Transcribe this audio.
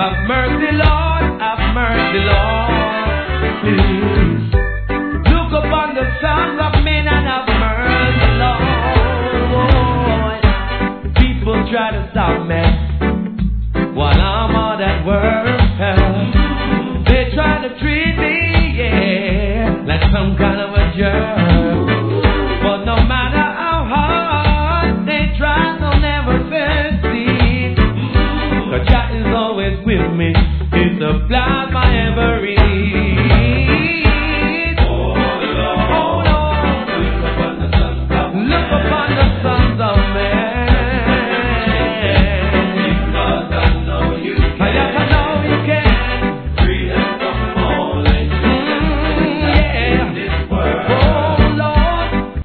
Have mercy, Lord, have mercy, Lord. Please. Look upon the sons of men and have mercy, Lord. People try to stop me.